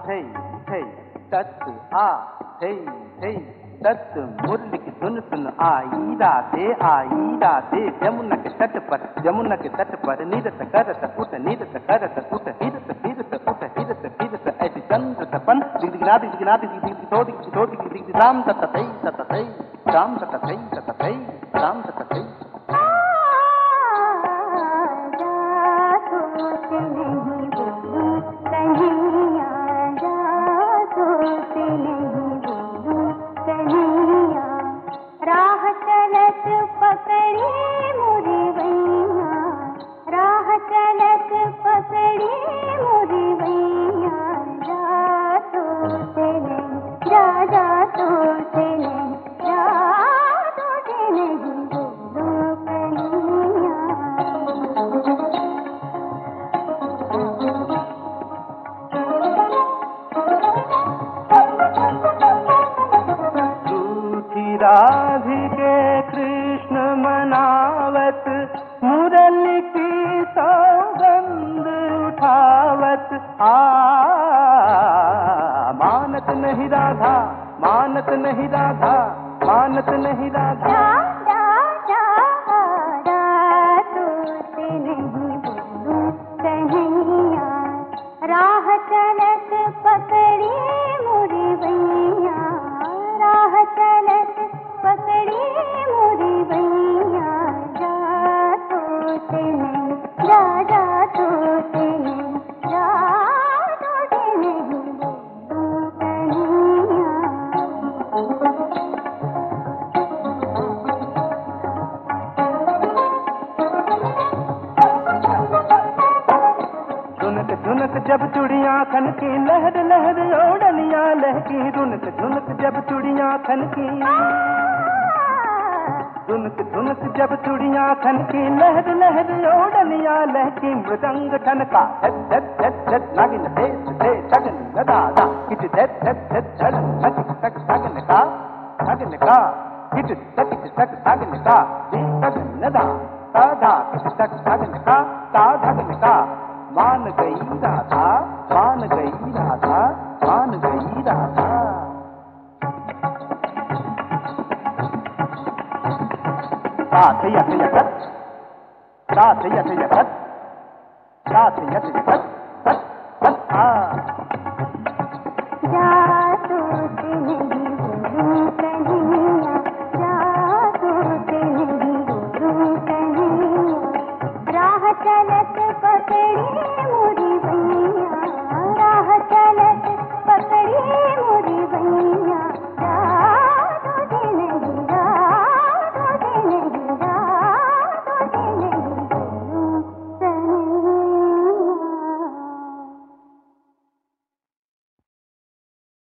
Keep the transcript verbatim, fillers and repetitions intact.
थे थे तत् आ थे थे तत् मुरली की धुन सुन आई राधे आई राधे यमुना के तट पर यमुना के तट पर नीरत करत उठ नीरत करत उठ हिरत हिरत उठ हिरत हिरत ऐसी चंद्र तपन दिगदिगना दिगदिगना दिगदिगो दिगदिगो दिगदिग राम ततै ततै राम ततै ततै राम ततै राधिके कृष्ण मनावत मुरली की सौगंध उठावत आ मानत नहीं राधा मानत नहीं राधा मानत नहीं राधा राह चलत पकड़ी मुरी भैया राह चलत पकड़ी मुरी भैया जा तो से नहीं जा जा तो से नहीं जा तो से नहीं झुनक झुनक जब चुड़ियां खन की लहर लहर ओढ़नियां लहकी झुनक झुनक जब चुड़ियां खन की झुनक झुनक जब चुड़ियां खन की लहर लहर ओढ़नियां लहकी मृदंग ठनका धक धक धक धक नागिन देश दे सगन दादा किट धक धक धक धक धक धक सगन का सगन का किट धक धक सगन का दी सगन दा दा किट धक सगन का ता धगन का मान गई राधा मान गई राधा मान गई राधा साथ यथ यथ साथ यथ यथ साथ यथ यथ तत् तत् आ जा तो से नहीं बोलूं कन्हैया जा तो से नहीं बोलूं कन्हैया राह चलत पकड़ी